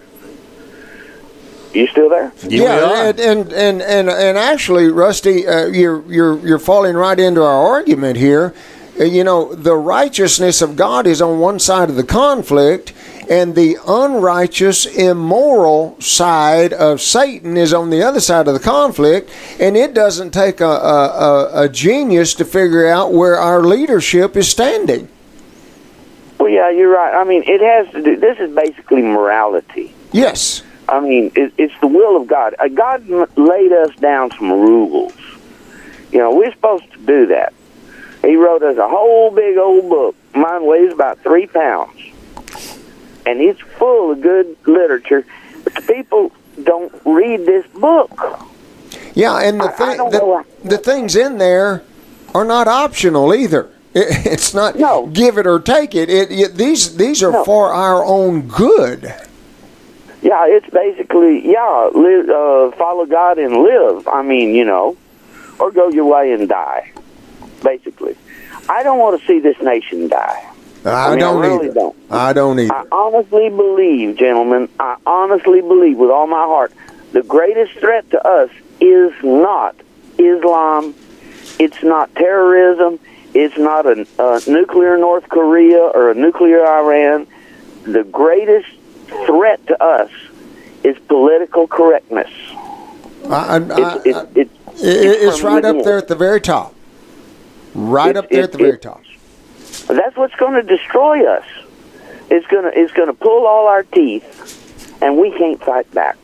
You still there?
Yeah, we
Yeah,
are.
and, and and and and actually, Rusty, uh, you're you're you're falling right into our argument here. Uh, you know, the righteousness of God is on one side of the conflict, and the unrighteous, immoral side of Satan is on the other side of the conflict. And it doesn't take a a, a, a genius to figure out where our leadership is standing.
Well, yeah, you're right. I mean, it has to do. This is basically morality.
Yes.
I mean, it, it's the will of God. Uh, God m- laid us down some rules. You know, we're supposed to do that. He wrote us a whole big old book. Mine weighs about three pounds. And it's full of good literature. But the people don't read this book.
Yeah, and the,
I- I
thing,
don't know
the,
why.
the things in there are not optional either. It, it's not
No.
give it or take it. It, it these these are
No.
for our own good.
Yeah, it's basically, yeah, live, uh, follow God and live. I mean, you know, or go your way and die, basically. I don't want to see this nation die.
I,
mean, I
don't
really
either.
don't.
I don't either.
I honestly believe, gentlemen, I honestly believe with all my heart, the greatest threat to us is not Islam, it's not terrorism, it's not a, a nuclear North Korea or a nuclear Iran. The greatest threat to us is political correctness.
I, I, I,
It's, it's, it's,
it, it's
from
right up
within.
there at the very top. Right
It's-
up there
it-
at the very
it-
top.
That's what's going to destroy us. It's going to it's going to pull all our teeth, and we can't fight back.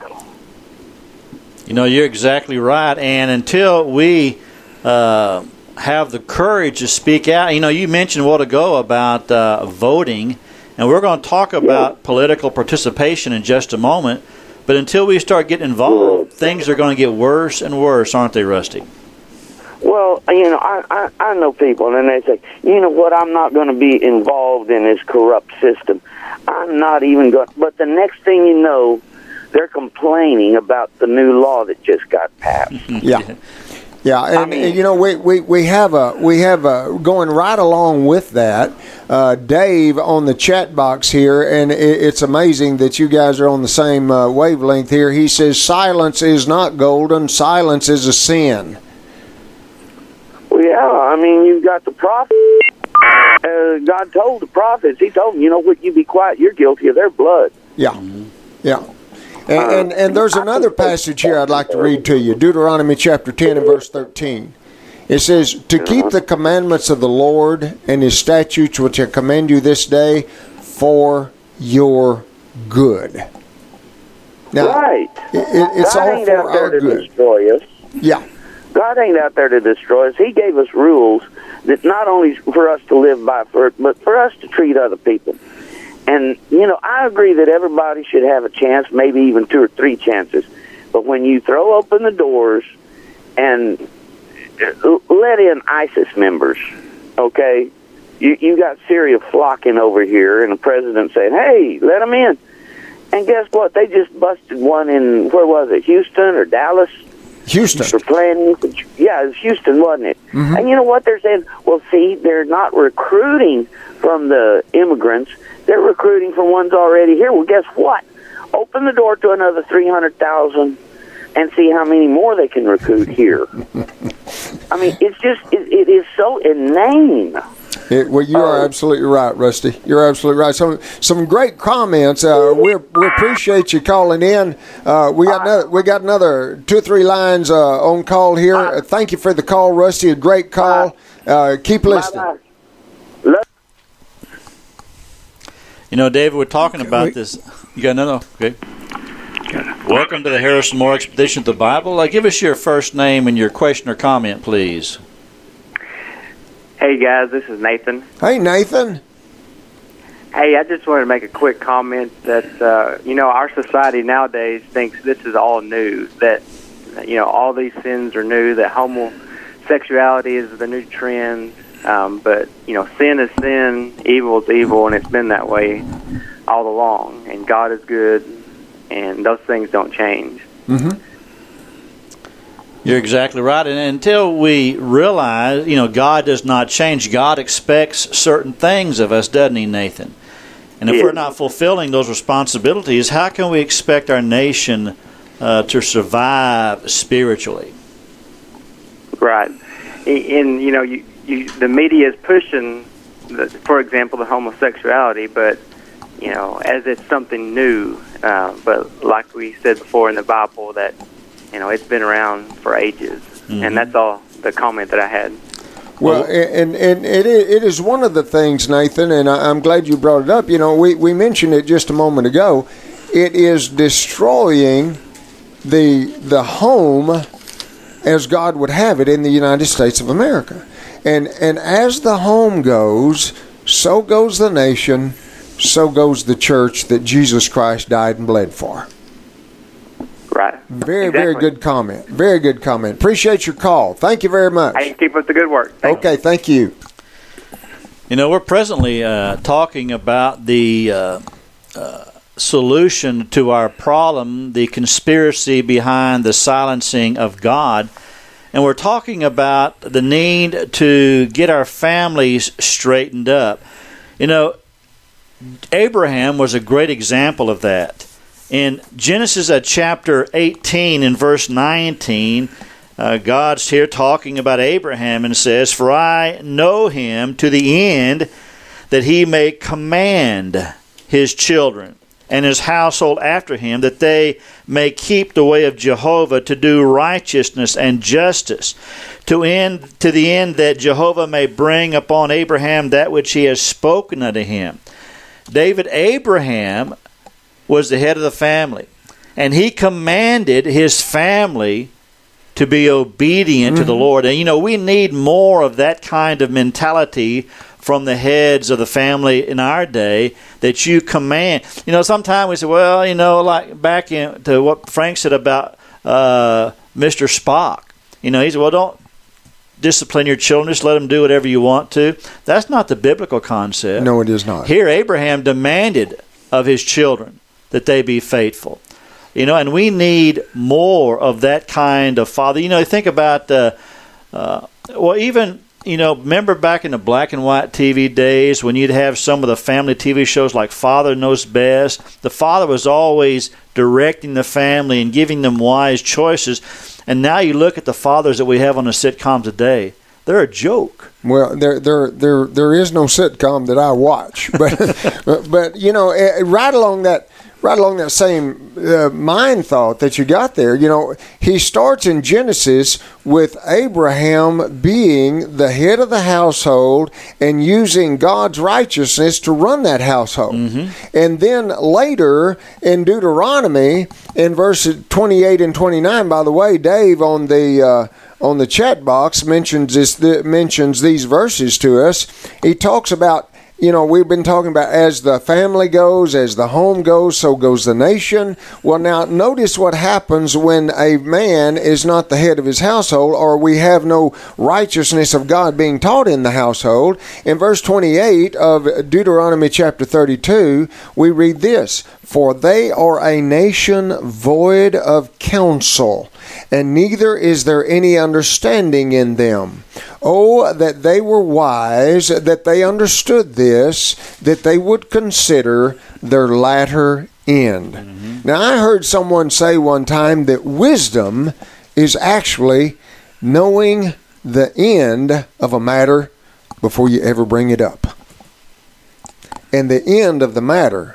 You know, you're exactly right. And until we uh, have the courage to speak out, you know, you mentioned a while ago about uh, voting, and we're going to talk about
Yeah.
political participation in just a moment. But until we start getting involved, things are going to get worse and worse, aren't they, Rusty?
Well, you know, I, I, I know people, and they say, you know what, I'm not going to be involved in this corrupt system. I'm not even going. But the next thing you know, they're complaining about the new law that just got passed.
Yeah. Yeah, and,
I mean-
and, you know we, we, we have a we have a going right along with that. Uh, Dave on the chat box here, and it, it's amazing that you guys are on the same uh, wavelength here. He says silence is not golden; silence is a sin.
Well, yeah, I mean, you've got the prophet. Uh, God told the prophets, he told them, you know what, you be quiet, you're guilty of their blood.
Yeah, yeah. And, and and there's another passage here I'd like to read to you. Deuteronomy chapter ten and verse thirteen. It says, "To keep the commandments of the Lord and His statutes which I command you this day for your good." Now,
Right.
it, it- it's
God
all
ain't
for
out there
our
to
good.
destroy us.
Yeah,
God ain't out there to destroy us. He gave us rules that not only for us to live by, for, but for us to treat other people. And, you know, I agree that everybody should have a chance, maybe even two or three chances. But when you throw open the doors and let in ISIS members, okay, you, you got Syria flocking over here and the president saying, hey, let them in. And guess what? They just busted one in, where was it, Houston or Dallas?
Houston.
For planning, yeah, it was Houston, wasn't it?
Mm-hmm.
And you know what they're saying? Well, see, they're not recruiting from the immigrants; they're recruiting from ones already here. Well, guess what? Open the door to another three hundred thousand, and see how many more they can recruit here. I mean, it's just it, it is so inane.
It, well, you are absolutely right, Rusty. You're absolutely right. Some some great comments. Uh, we we appreciate you calling in. Uh, we got another, we got another two or three lines uh, on call here. Uh, thank you for the call, Rusty. A great call. Uh, keep listening.
You know, David, we're talking about
Wait.
this. You got another? Okay. Welcome to the Harrison Moore Expedition of the Bible. Uh, give us your first name and your question or comment, please.
Hey guys, this is Nathan.
Hey, Nathan.
Hey, I just wanted to make a quick comment that, uh, you know, our society nowadays thinks this is all new, that, you know, all these sins are new, that homosexuality is the new trend, um, but, you know, sin is sin, evil is evil, and it's been that way all along, and God is good, and those things don't change.
Mm-hmm.
You're exactly right. And until we realize, you know, God does not change, God expects certain things of us, doesn't he, Nathan? And if
Yeah.
we're not fulfilling those responsibilities, how can we expect our nation uh, to survive spiritually?
Right. And, you know, you, you, the media is pushing, the, for example, the homosexuality, but, you know, as it's something new. Uh, but like we said before in the Bible, that, you know, it's been around for ages. Mm-hmm. And that's all the comment that I had.
Well, and, and it it is one of the things, Nathan, and I'm glad you brought it up. You know, we, we mentioned it just a moment ago. It is destroying the the home as God would have it in the United States of America. And and as the home goes, so goes the nation, so goes the church that Jesus Christ died and bled for.
Right.
Very,
exactly.
very good comment. Very good comment. Appreciate your call. Thank you very much.
Hey, keep up the good work. Thank
okay,
you.
thank you.
You know, we're presently uh, talking about the uh, uh, solution to our problem, the conspiracy behind the silencing of God. And we're talking about the need to get our families straightened up. You know, Abraham was a great example of that. In Genesis uh, chapter eighteen and verse nineteen, uh, God's here talking about Abraham and says, "For I know him to the end that he may command his children and his household after him, that they may keep the way of Jehovah to do righteousness and justice, to end to the end that Jehovah may bring upon Abraham that which he has spoken unto him." David, Abraham was the head of the family, and he commanded his family to be obedient mm-hmm. to the Lord. And you know, we need more of that kind of mentality from the heads of the family in our day, that you command. You know, sometimes we say, well, you know, like back in to what Frank said about uh, Mister Spock. You know, he said, well, don't discipline your children, just let them do whatever you want to. That's not the biblical concept.
No, it is not.
Here, Abraham demanded of his children that they be faithful. You know, and we need more of that kind of father. You know, think about, uh, uh, well, even, you know, remember back in the black and white T V days when you'd have some of the family T V shows like Father Knows Best? The father was always directing the family and giving them wise choices. And now you look at the fathers that we have on the sitcom today, they're a joke.
Well, there, there, there, there is no sitcom that I watch, but, but you know, right along that, right along that same uh, mind thought that you got there, you know, he starts in Genesis with Abraham being the head of the household and using God's righteousness to run that household. Mm-hmm. And then later in Deuteronomy, in verses twenty-eight and twenty-nine, by the way, Dave on the uh, on the chat box mentions this th- mentions these verses to us. He talks about, you know, we've been talking about as the family goes, as the home goes, so goes the nation. Well, now, notice what happens when a man is not the head of his household, or we have no righteousness of God being taught in the household. In verse twenty-eight of Deuteronomy chapter thirty-two, we read this: "For they are a nation void of counsel, and neither is there any understanding in them. Oh, that they were wise, that they understood this, that they would consider their latter end." Mm-hmm. Now, I heard someone say one time that wisdom is actually knowing the end of a matter before you ever bring it up. And the end of the matter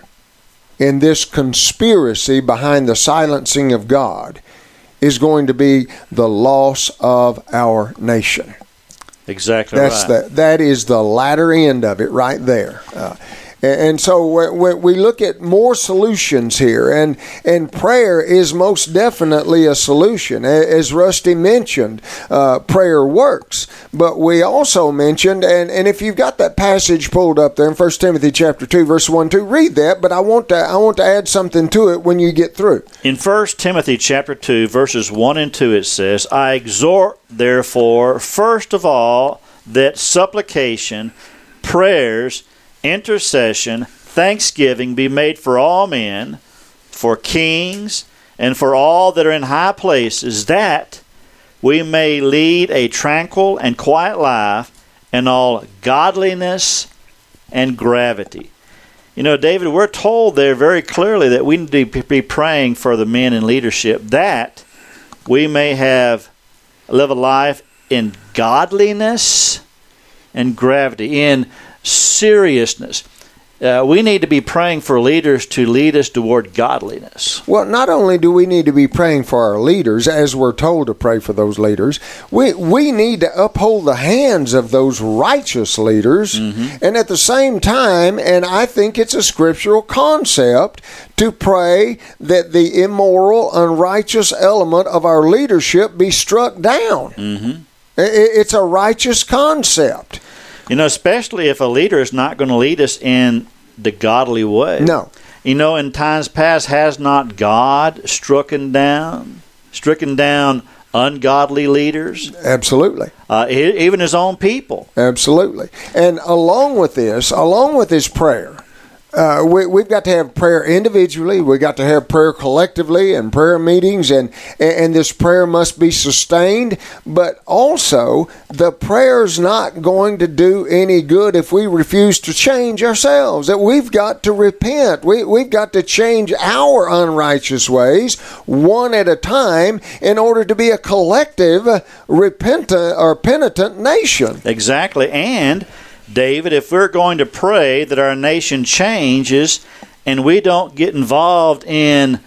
in this conspiracy behind the silencing of God is going to be the loss of our nation.
Exactly
That's
right.
The, that is the latter end of it right there. Uh, and so when we look at more solutions here, and, and prayer is most definitely a solution. As Rusty mentioned, uh, prayer works. But we also mentioned, and, and if you've got that passage pulled up there in First Timothy chapter two, verse one, two, read that, but I want to I want to add something to it when you get through.
In First Timothy chapter two, verses one and two, it says, I exhort, therefore, first of all, that supplication, prayers, intercession, thanksgiving be made for all men, for kings, and for all that are in high places, that we may lead a tranquil and quiet life in all godliness and gravity. You know, David, we're told there very clearly that we need to be praying for the men in leadership, that we may have live a life in godliness and gravity, in seriousness. Uh, we need to be praying for leaders to lead us toward godliness.
Well, not only do we need to be praying for our leaders, as we're told to pray for those leaders, we, we need to uphold the hands of those righteous leaders. Mm-hmm. And at the same time, and I think it's a scriptural concept, to pray that the immoral, unrighteous element of our leadership be struck down. Mm-hmm. It's a righteous concept.
You know, especially if a leader is not going to lead us in the godly way.
No.
You know, in times past, has not God stricken down, stricken down ungodly leaders?
Absolutely.
Uh, even his own people.
Absolutely. And along with this, along with this prayer, Uh, we, we've got to have prayer individually. We've got to have prayer collectively and prayer meetings, and, and this prayer must be sustained. But also, the prayer's not going to do any good if we refuse to change ourselves. That we've got to repent. We, we've got to change our unrighteous ways one at a time in order to be a collective, repentant or penitent nation.
Exactly. And David, if we're going to pray that our nation changes and we don't get involved in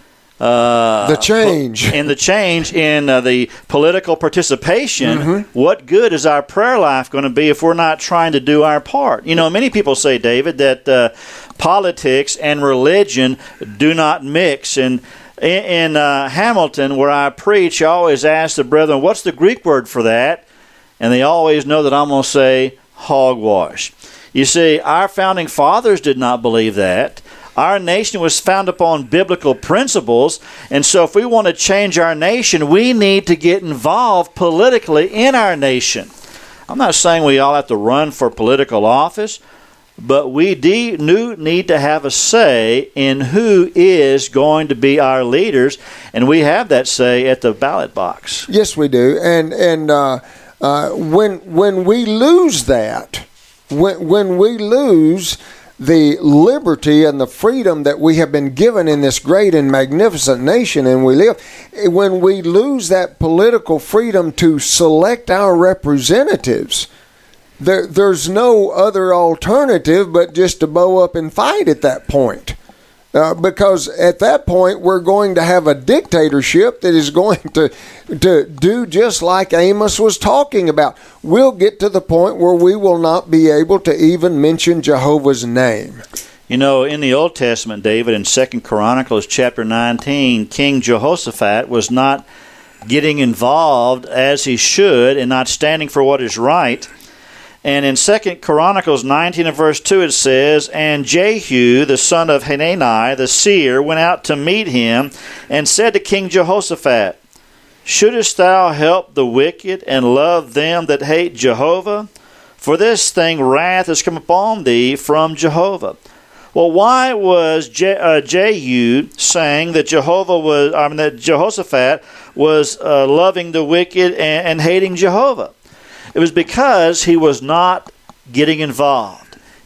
uh,
the change,
in the change in uh, the political participation,
mm-hmm.
what good is our prayer life going to be if we're not trying to do our part? You know, many people say, David, that uh, politics and religion do not mix. And in, in uh, Hamilton, where I preach, I always ask the brethren, what's the Greek word for that? And they always know that I'm going to say hogwash. You see, our founding fathers did not believe that. Our nation was founded upon biblical principles, and so if we want to change our nation, we need to get involved politically in our nation. I'm not saying we all have to run for political office, but we de- need to have a say in who is going to be our leaders, and we have that say at the ballot box.
Yes, we do. And and uh Uh, when when we lose that, when when we lose the liberty and the freedom that we have been given in this great and magnificent nation and we live, when we lose that political freedom to select our representatives, there there's no other alternative but just to bow up and fight at that point. Uh, because at that point, we're going to have a dictatorship that is going to to do just like Amos was talking about. We'll get to the point where we will not be able to even mention Jehovah's name.
You know, in the Old Testament, David, in Second Chronicles chapter nineteen, King Jehoshaphat was not getting involved as he should and not standing for what is right. And in Second Chronicles nineteen and verse two it says, And Jehu, the son of Hanani, the seer, went out to meet him, and said to King Jehoshaphat, Shouldest thou help the wicked, and love them that hate Jehovah? For this thing wrath is come upon thee from Jehovah. Well, why was Je- uh, Jehu saying that Jehovah was, I mean, that Jehoshaphat was uh, loving the wicked and, and hating Jehovah? It was because he was not getting involved.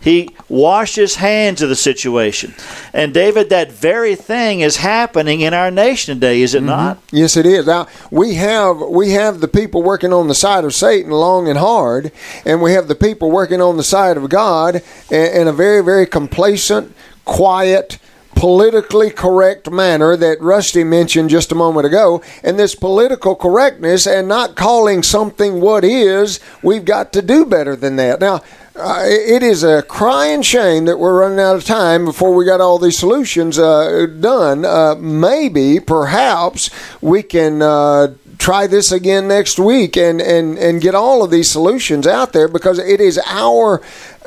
He washes hands of the situation. And David, that very thing is happening in our nation today, is it mm-hmm. not?
Yes, it is. Now, we have we have the people working on the side of Satan long and hard, and we have the people working on the side of God in a very, very complacent, quiet, politically correct manner that Rusty mentioned just a moment ago. And this political correctness and not calling something what is, we've got to do better than that. Now, Uh, it is a crying shame that we're running out of time before we got all these solutions uh, done. Uh, maybe, perhaps, we can uh, try this again next week and, and, and get all of these solutions out there, because it is our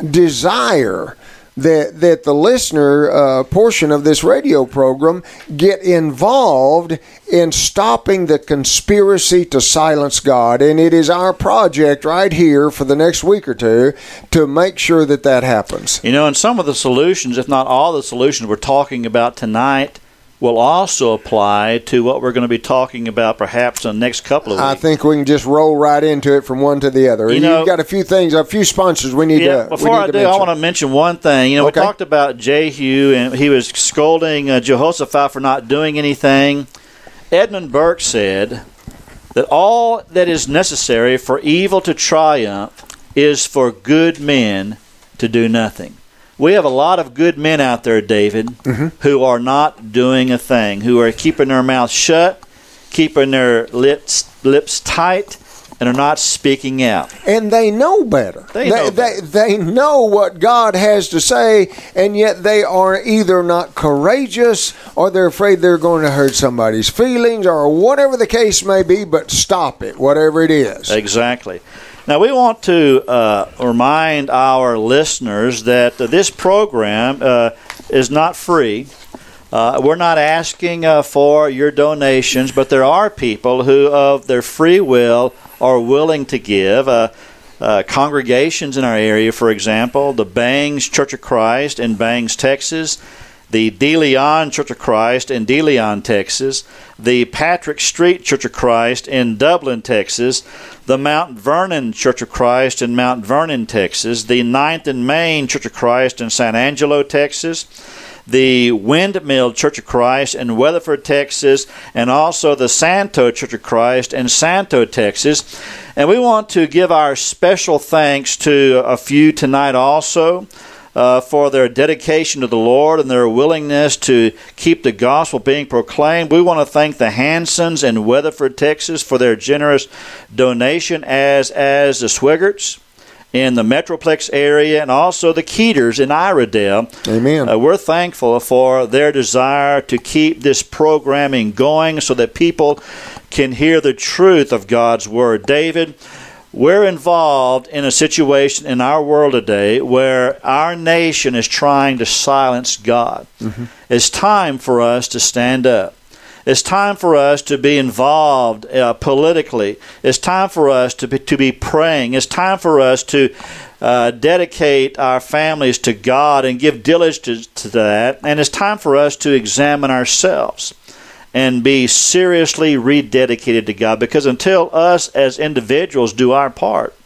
desire that that the listener uh, portion of this radio program get involved in stopping the conspiracy to silence God. And it is our project right here for the next week or two to make sure that that happens.
You know, and some of the solutions, if not all the solutions we're talking about tonight, will also apply to what we're going to be talking about perhaps in the next couple of weeks.
I think we can just roll right into it from one to the other. You know, You've got a few things, a few sponsors we need
yeah,
to
Before
we need
I
to
do,
mention.
I want to mention one thing. You know,
okay.
we talked about Jehu, and he was scolding uh, Jehoshaphat for not doing anything. Edmund Burke said that all that is necessary for evil to triumph is for good men to do nothing. We have a lot of good men out there, David, mm-hmm. who are not doing a thing, who are keeping their mouths shut, keeping their lips lips tight, and are not speaking out.
And they know better.
They know
they,
better.
They, they know what God has to say, and yet they are either not courageous or they're afraid they're going to hurt somebody's feelings or whatever the case may be, but stop it, whatever it is.
Exactly. Now, we want to uh, remind our listeners that uh, this program uh, is not free. Uh, we're not asking uh, for your donations, but there are people who, of their free will, are willing to give. Uh, uh, congregations in our area, for example, the Bangs Church of Christ in Bangs, Texas, the De Leon Church of Christ in De Leon, Texas, the Patrick Street Church of Christ in Dublin, Texas, the Mount Vernon Church of Christ in Mount Vernon, Texas, the Ninth and Main Church of Christ in San Angelo, Texas, the Windmill Church of Christ in Weatherford, Texas, and also the Santo Church of Christ in Santo, Texas. And we want to give our special thanks to a few tonight also. Uh, for their dedication to the Lord and their willingness to keep the gospel being proclaimed. We want to thank the Hansons in Weatherford, Texas, for their generous donation, as as the Swiggerts in the Metroplex area, and also the Keters in Iredell.
Amen.
Uh, we're thankful for their desire to keep this programming going so that people can hear the truth of God's Word. David, we're involved in a situation in our world today where our nation is trying to silence God. Mm-hmm. It's time for us to stand up. It's time for us to be involved uh, politically. It's time for us to be, to be praying. It's time for us to uh, dedicate our families to God and give diligence to that. And it's time for us to examine ourselves and be seriously rededicated to God, because until us as individuals do our part,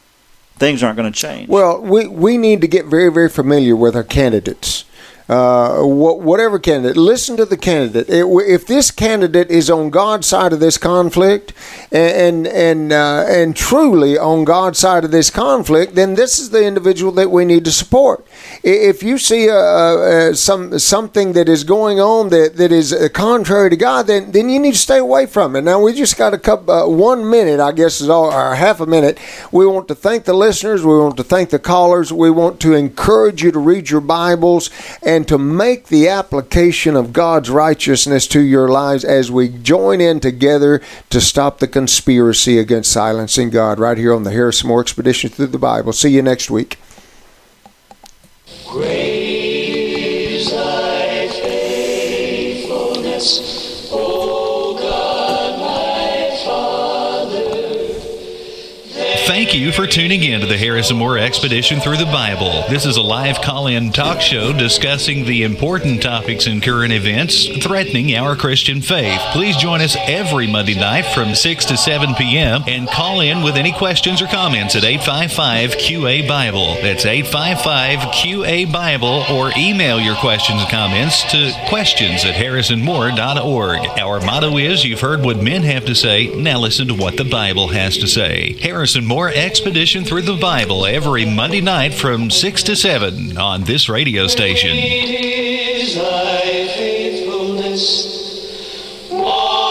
things aren't going to change.
Well, we, we need to get very, very familiar with our candidates. Uh, wh- whatever candidate, listen to the candidate. It, if this candidate is on God's side of this conflict and and and, uh, and truly on God's side of this conflict, then this is the individual that we need to support. If you see a, a, some something that is going on that, that is contrary to God, then then you need to stay away from it. Now, we just got a couple, uh, one minute, I guess, is all, or half a minute. We want to thank the listeners. We want to thank the callers. We want to encourage you to read your Bibles and to make the application of God's righteousness to your lives as we join in together to stop the conspiracy against silencing God, right here on the Harrison Moore Expedition Through the Bible. See you next week.
Great is thy faithfulness, O God, my Father.
Thank Thank you for tuning in to the Harrison Moore Expedition Through the Bible. This is a live call-in talk show discussing the important topics and current events threatening our Christian faith. Please join us every Monday night from six to seven p.m. and call in with any questions or comments at eight five five Q A Bible. That's eight five five Q A Bible, or email your questions and comments to questions at harrison moore dot org. Our motto is, you've heard what men have to say, now listen to what the Bible has to say. Harrison Moore Expedition Through the Bible every Monday night from six to seven on this radio station.
Great is thy faithfulness.